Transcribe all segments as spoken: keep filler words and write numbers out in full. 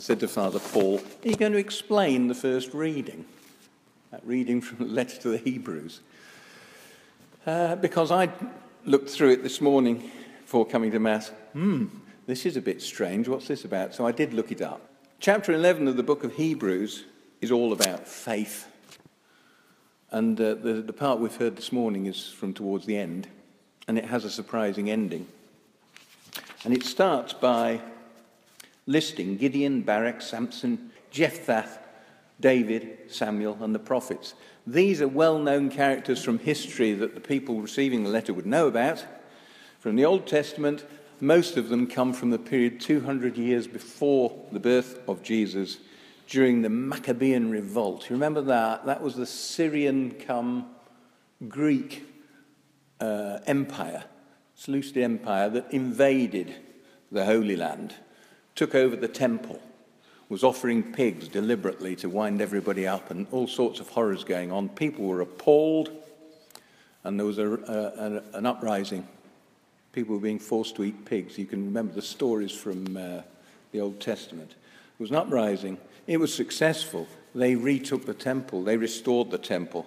said to Father Paul, are you going to explain the first reading? That reading from the letter to the Hebrews. Uh, because I looked through it this morning before coming to Mass. Hmm, this is a bit strange. What's this about? So I did look it up. Chapter eleven of the book of Hebrews is all about faith. And uh, the, the part we've heard this morning is from towards the end. And it has a surprising ending. And it starts by listing Gideon, Barak, Samson, Jephthah, David, Samuel, and the prophets. These are well-known characters from history that the people receiving the letter would know about. From the Old Testament, most of them come from the period two hundred years before the birth of Jesus, during the Maccabean revolt. You remember that? That was the Syrian come Greek uh, empire, Seleucid empire that invaded the Holy Land, took over the temple, was offering pigs deliberately to wind everybody up, and all sorts of horrors going on. People were appalled, and there was a, a, a, an uprising. People were being forced to eat pigs. You can remember the stories from uh, the Old Testament. It was an uprising. It was successful. They retook the temple. They restored the temple.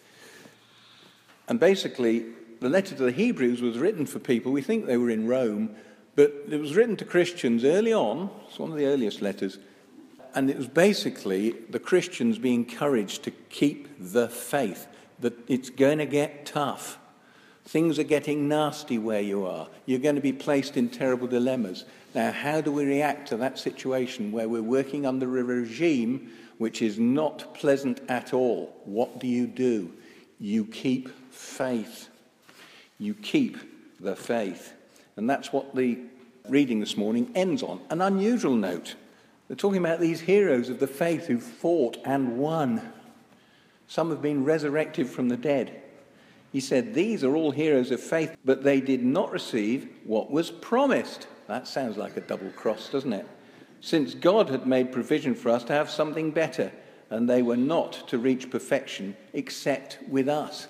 And basically, the letter to the Hebrews was written for people. We think they were in Rome, but it was written to Christians early on. It's one of the earliest letters. And it was basically the Christians being encouraged to keep the faith, that it's going to get tough. Things are getting nasty where you are. You're going to be placed in terrible dilemmas. Now, how do we react to that situation where we're working under a regime which is not pleasant at all? What do you do? You keep faith. You keep the faith. And that's what the reading this morning ends on. An unusual note. They're talking about these heroes of the faith who fought and won. Some have been resurrected from the dead. He said, these are all heroes of faith, but they did not receive what was promised. That sounds like a double cross, doesn't it? Since God had made provision for us to have something better, and they were not to reach perfection except with us.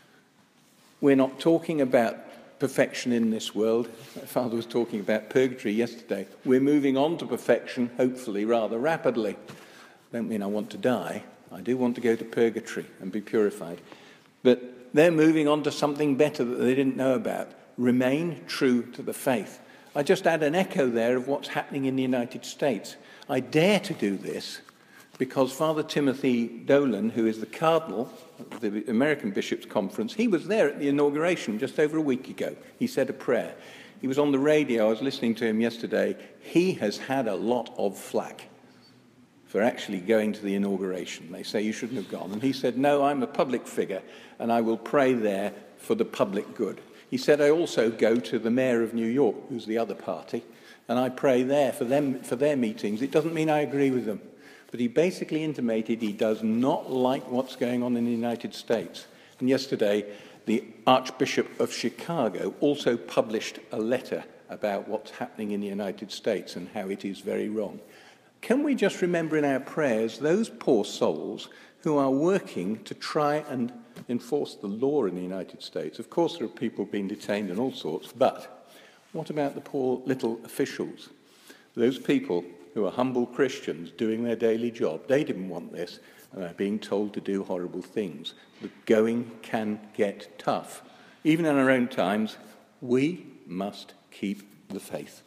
We're not talking about perfection in this world. My father was talking about purgatory yesterday. We're moving on to perfection, hopefully, rather rapidly. Don't mean I want to die. I do want to go to purgatory and be purified. But they're moving on to something better that they didn't know about. Remain true to the faith. I just add an echo there of what's happening in the United States. I dare to do this because Father Timothy Dolan, who is the Cardinal of the American Bishops' Conference, he was there at the inauguration just over a week ago. He said a prayer. He was on the radio. I was listening to him yesterday. He has had a lot of flack for actually going to the inauguration. They say you shouldn't have gone. And he said, no, I'm a public figure, and I will pray there for the public good. He said, I also go to the mayor of New York, who's the other party, and I pray there for them for their meetings. It doesn't mean I agree with them. But he basically intimated he does not like what's going on in the United States. And yesterday, the Archbishop of Chicago also published a letter about what's happening in the United States and how it is very wrong. Can we just remember in our prayers those poor souls who are working to try and enforce the law in the United States? Of course, there are people being detained and all sorts, but what about the poor little officials? Those people who are humble Christians doing their daily job. They didn't want this, and are being told to do horrible things. The going can get tough. Even in our own times, we must keep the faith.